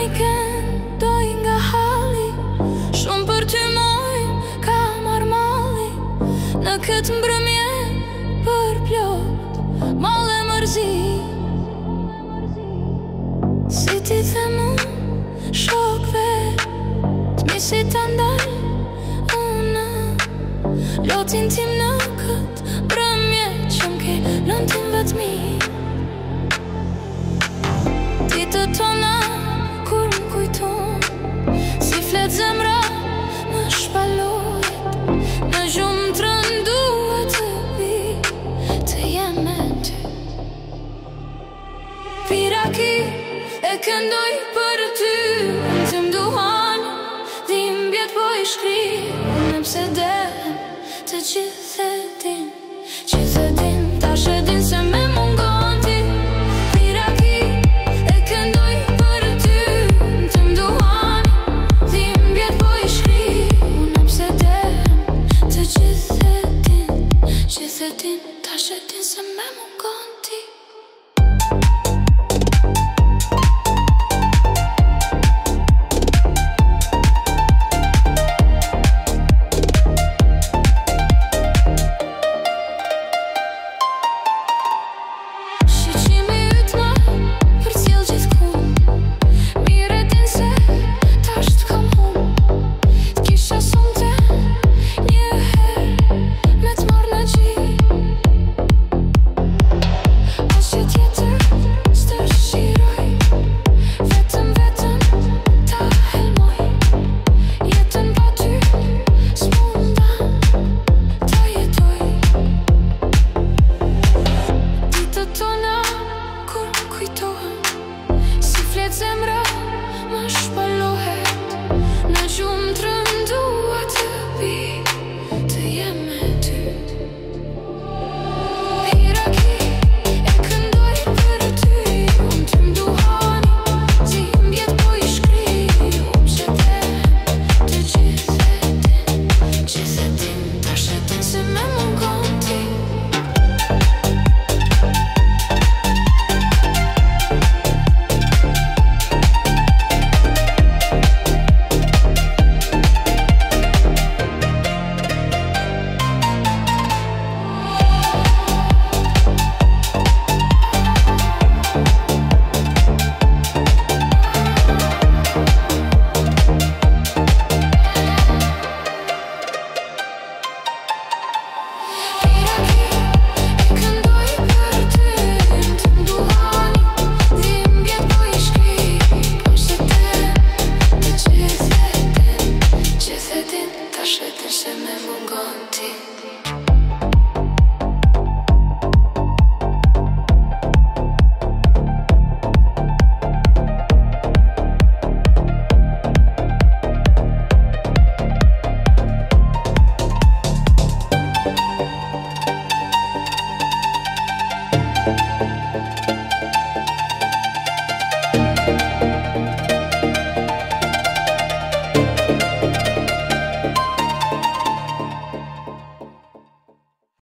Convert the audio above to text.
këndoj nga halli, shumë për ty mojnë ka marrë malli. Në këtë mbrëmje për plot, mollë e mërzi. Si ti the mu, shokve, t'misi të ndaj unë lotin tim në këtë mbrëmje që m'ke nën tim vetëmi. Ditët tona kur m'kujton, si flet zemra më shpalojt, në gjumë të rëndua të vi, të jem me ty. Piraki e këndoj për ty, të mduhan, dhimbjet po i shkri, me pse dem të gjithë e din.